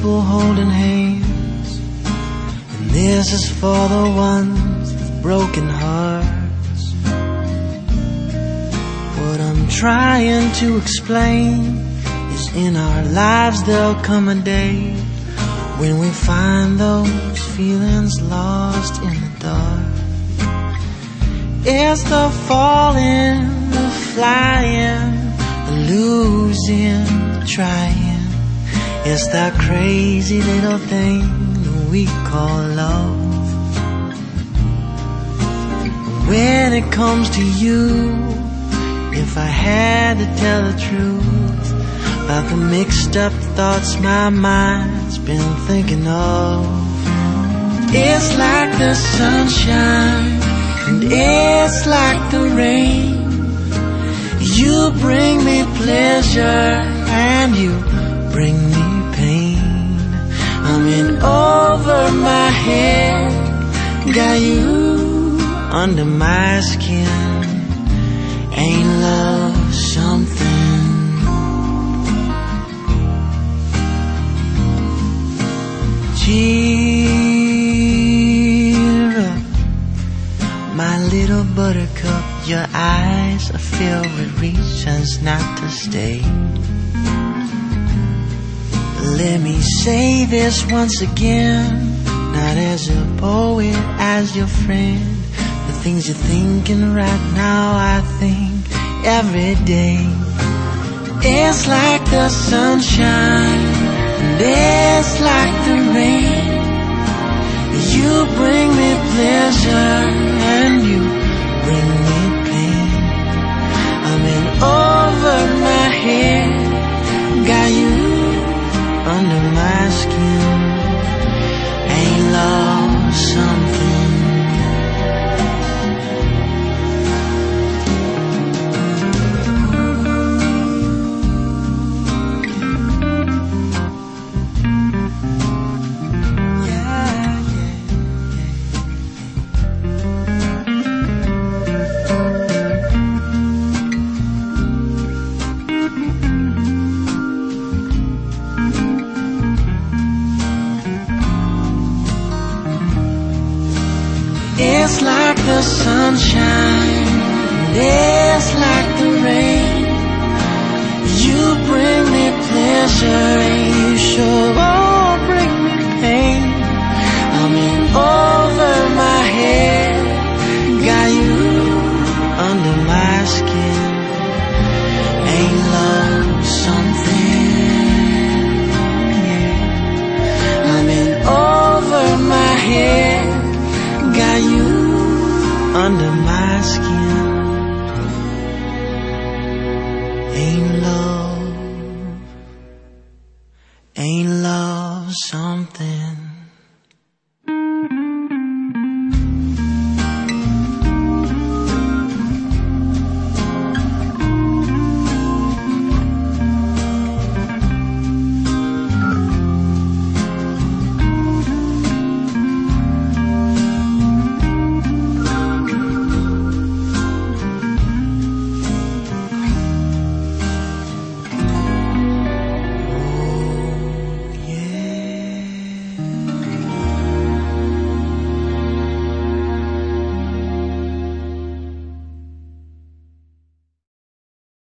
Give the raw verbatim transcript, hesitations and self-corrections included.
people holding hands, and this is for the ones with broken hearts. What I'm trying to explain is in our lives there'll come a day when we find those feelings lost in the dark. It's the falling, the flying, the losing, the trying. It's that crazy little thing that we call love. When it comes to you, if I had to tell the truth about the mixed up thoughts my mind's been thinking of, it's like the sunshine and it's like the rain. You bring me pleasure and you bring me pain. I'm in over my head, got you under my skin. Ain't love something? Cheer up, my little buttercup. Your eyes are filled with reasons not to stay. Let me say this once again, not as a poet, as your friend. The things you're thinking right now, I think every day. It's like the sunshine and it's like the rain. You bring me pleasure and you bring me pain. I'm in over my head, got you under my skin. Ain't love something? It's like the sunshine, it's like the rain. You bring me pleasure and you sure won't bring me pain. I'm in over my head, got you under my skin. Ain't love something? Yeah. I'm in over my head, got you under my skin. Ain't love, ain't love something?